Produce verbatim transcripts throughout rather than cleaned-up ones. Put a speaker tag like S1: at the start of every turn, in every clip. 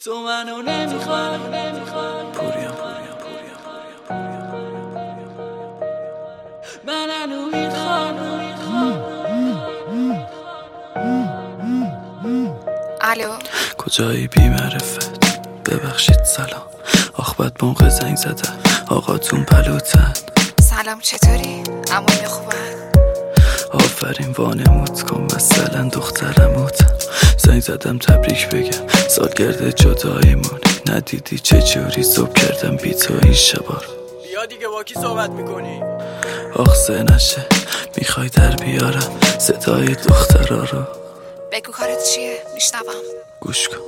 S1: تو منو نمیخوای پوریم منو میخوام.
S2: الو
S3: کجایی بی معرفت؟ ببخشید سلام. آخ بد موقع زنگ زدن آقاتون پلوتن.
S2: سلام چطوری؟ عموی خوبن؟
S3: آفرین وانمود کن مثلا دخترموتن. زنگ زدم تبریک بگم سالگرد جداییمون. ندیدی چه جوری صبح کردم بی تو این شبا رو.
S1: بیا دیگه با کی صحبت میکنی؟
S3: آخ سه نشه میخوای در بیارم صدای دخترا رو.
S2: بگو کارت چیه؟ میشنوم.
S3: گوش کن.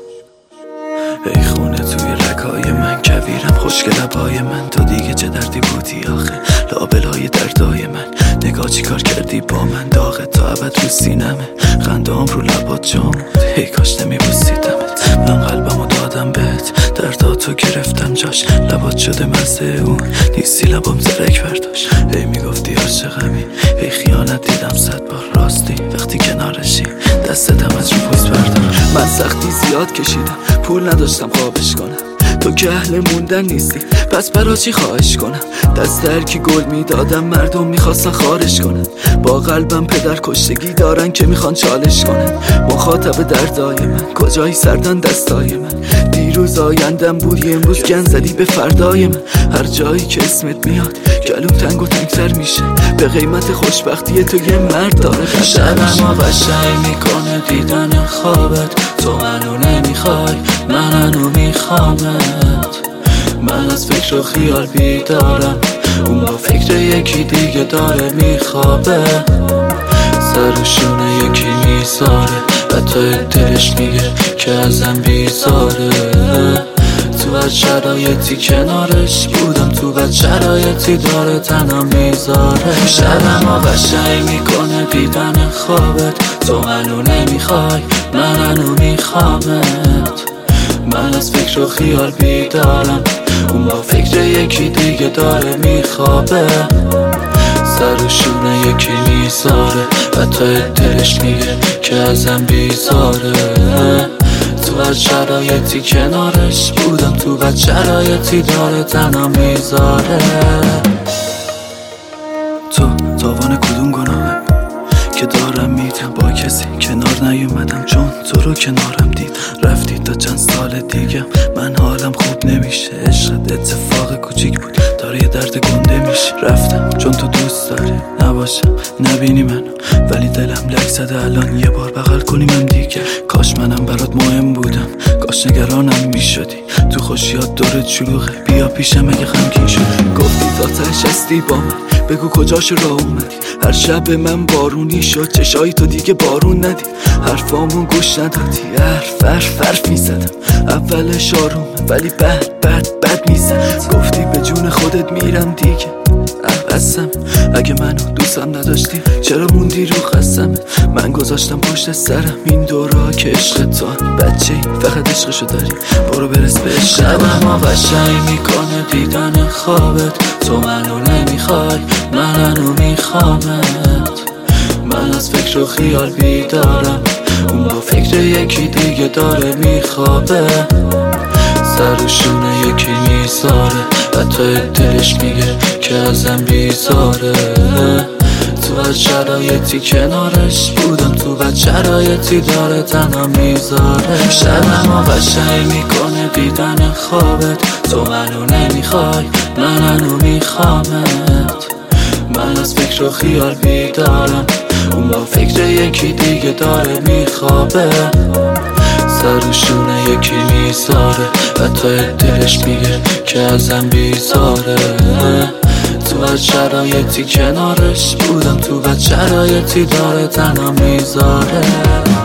S3: ای خونه توی رگای من کویرم خوشگل لبای من. تو دیگه چه دردی بودی آخه لابلای دردای من. نگاه چی کار کردی با من داغه تا ابد رو سینمه. خندام رو لبات جامود ای کاش نمیبوسیدمت. من قلبمو دادم بهت درداتو گرفتم جاش. لبات شده مزه اون نیستی لبام زرک برداشت. ای میگفتی عاشقمی ای خیانت دیدم صد بار راستی وقتی کنارشی دستتم از رو پوست بردار. من سختی زیاد کشیدم پول نداشتم خوابش کنم. تو که اهل موندن نیستی پس برا چی خواهش کنم. دست هر کی گل میدادم مردم میخواستن خارش کنن. با قلبم پدر کشتگی دارن که میخوان چالش کنن. مخاطب دردای من کجایی سردن دستای من. دیروز آیندم بودی امروز گن زدی به فردای من. هر جایی که اسمت میاد گلوم تنگ و تنگتر میشه. به قیمت خوشبختی تو یه مرد داره
S1: شبم و قشنگ میکنه دیدن خوابت. تو منو نمیخوای منو میخوامت. من از فکر و خیال بیدارم اون با فکر یکی دیگه داره میخوابه. سر و شونه یکی میذاره حتی دلش میگه که ازم بیزاره. تو بد شرایطی کنارش بودم تو بد شرایطی داره تنها میذاره. شبم و قشنگ میکنه دیدن خوابت. تو منو نمیخوای منو میخوامت. من از فکر و خیال بیدارم اون با فکر یکی دیگه داره میخوابه. سر و شونه یکی میذاره حتی دلش میگه که ازم بیزاره. تو بد شرایطی کنارش بودم تو بد شرایطی داره تنها میذاره.
S3: تو تاوان کدوم گناهم که دارم میدم با کسی کنار نیومدم چون تو رو کنارم دید. رفتی تا چند سال دیگه من حالم خوب نمیشه. عشقت اتفاق کوچیک بود داره یه درد گنده میشه. رفتم چون تو دوست داری نباشم نبینی منو ولی دلم لک زده الان یه بار بغل کنیم هم دیگه. کاش منم برات مهم بودم کاش نگرانم میشدی. تو خوشیات دورت شلوغه بیا پیشم اگه غمگین شدی. گفتی تا تهش هستی با من بگو کجاش راه اومدی. هر شب من بارونی شد چشای تو دیگه بارون ندید. حرفامون گوش ندادی حرف حرف حرف میزدم. اولش آروم ولی بعد بعد بعد میزد. گفتی به جون خودت میرم دیگه قسم. اگه منو دوستم نداشتی چرا موندی رو قسمت. من گذاشتم پشت سرم این دورا که عشق تو بچه ای فقط عشقشو داری برو برس به عشق.
S1: شبم و قشنگ میکنه دیدن خوابت. تو منو نمیخوای منو میخوامت. من از فکر و خیال بیدارم اون با فکر یکی دیگه داره میخوابه. سر و شونه یکی میذاره حتی دلش میگه که ازم بیزاره. تو بد شرایطی کنارش بودم تو بد شرایطی داره تنها میذاره. شبم و قشنگ میکنه دیدن خوابت. تو منو نمیخوای منو میخوامت. من از فکر و خیال بیدارم اون با فکر یکی دیگه داره میخوابه. سر و شونه یکی میذاره حتی دلش میگه که ازم بیزاره. تو بد شرایطی کنارش بودم تو بد شرایطی داره تنها میذاره.